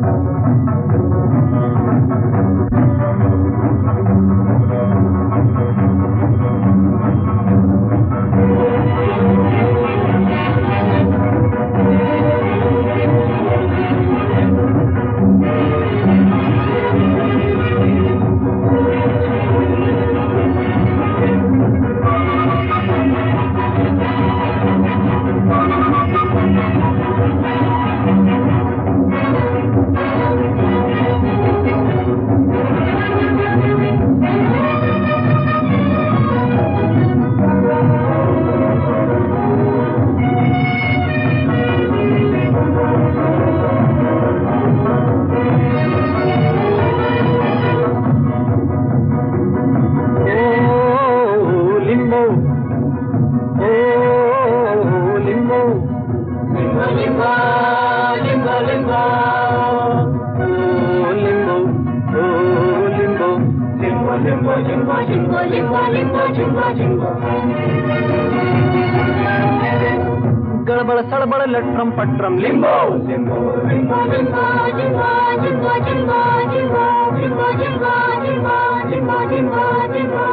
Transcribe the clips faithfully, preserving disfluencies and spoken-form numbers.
गड़बड़ सड़बड़ लट्रम पट्रम लिम्बो लिम्बो लिम्बो लिम्बो जिम्बो जिम्बो जिम्बो जिम्बो जिम्बो जिम्बो जिम्बो जिम्बो जिम्बो जिम्बो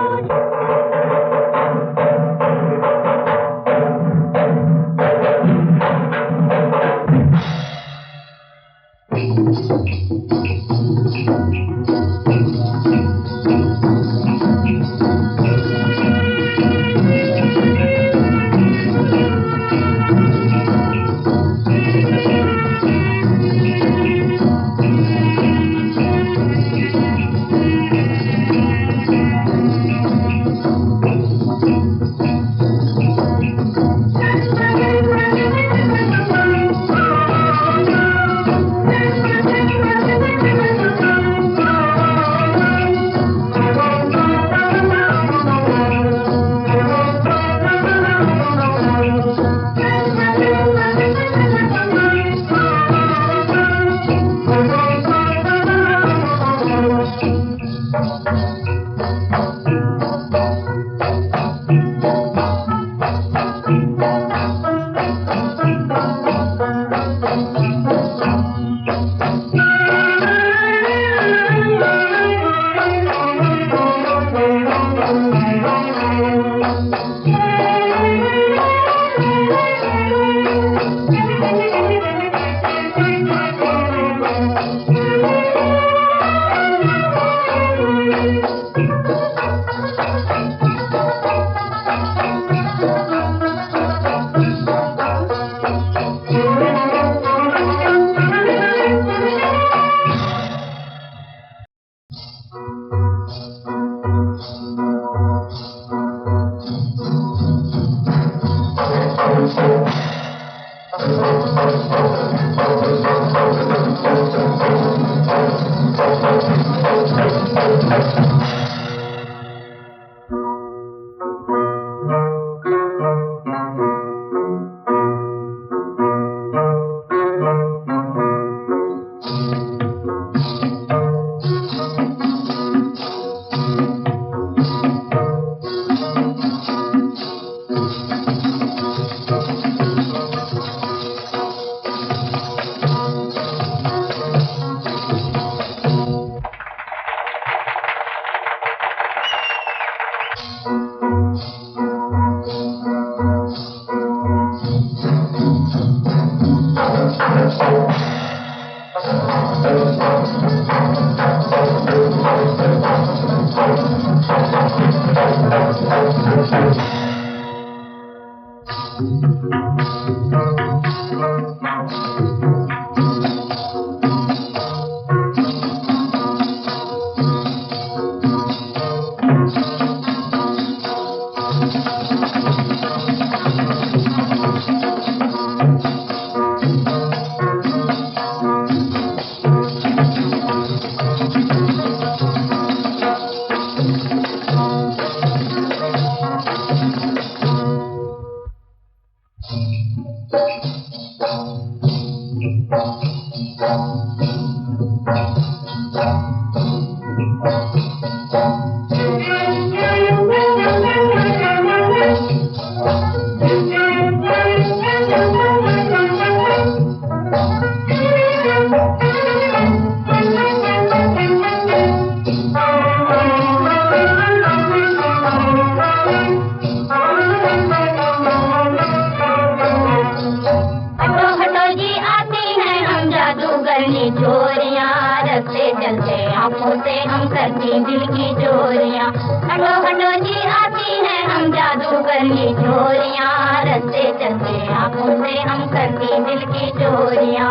की चोरियां, रस्ते चलते आंखों से हम करती दिल की चोरियां।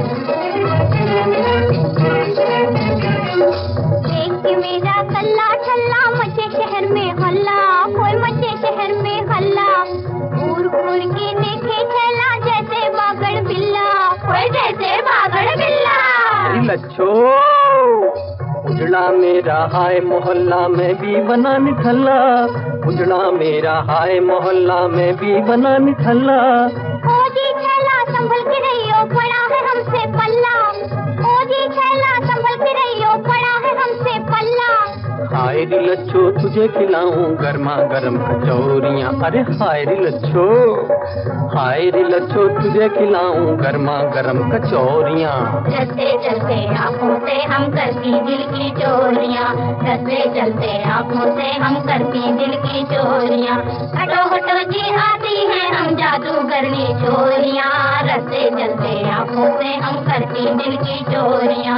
देख के मेरा कल्ला छल्ला मचे शहर में हल्ला, कोई मचे शहर में हल्ला। घूर घूर के देखे छला जैसे बागड़ बिल्ला, कोई जैसे बागड़ बिल्ला। लच्छो उजड़ा मेरा हाय मोहल्ला में भी बना निठल्ला, उजड़ा मेरा हाय मोहल्ला में भी बना निठल्ला। ओ जी छैला संभल के रहियो पड़ा है हमसे पल्ला, ओ जी छैला संभल के रहियो पड़ा है हमसे पल्ला। हाय रे लच्छो तुझे खिलाऊं गर्मा गर्म कचौरियां, अरे हाय रे लच्छो, हाय रे लच्छो तुझे खिलाऊं गर्मा गर्म कचौरियां। रस्ते चलते आंखों से हम करती दिल की चोरियां, रस्ते चलते आंखों से हम करती दिल की चोरियां। हटो हटो जी आती हैं हम जादूगरनी चोरियां, रस्ते चलते आंखों से हम करती दिल की चोरियां।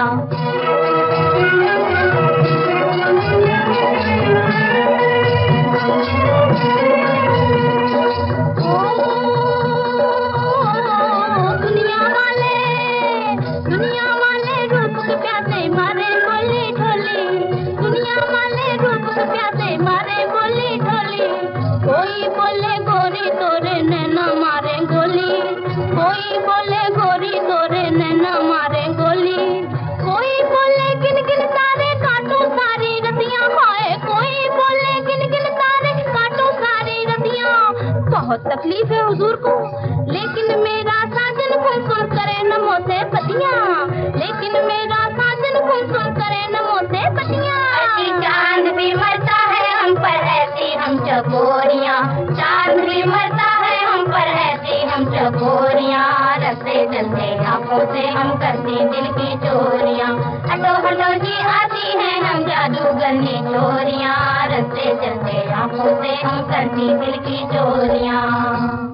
कोई बोले गोरी तोरे नैना मारे गोली, कोई बोले गोरी तोरे नैना मारे गोली। कोई बोले गिन गिन तारे काटो सारी रतियां, हाय कोई बोले गिन गिन तारे काटो सारी रतियां। बहुत तकलीफ है हुजूर को, लेकिन मेरा साजन खूब सुन करे नमो से पतियां, लेकिन मेरा साजन खूब सुन करे नमो से पतियां। चांद भी मरता है हम पर ऐसी हम चकोरियां, चांद भी मरता है हम पर ऐसी हम चकोरियां। रस्ते चलते आंखों से हम करती दिल की चोरियां। हटो हटो जी आती हैं हम जादूगरनी चोरियां, रस्ते चलते आंखों से हम करती दिल की चोरियां।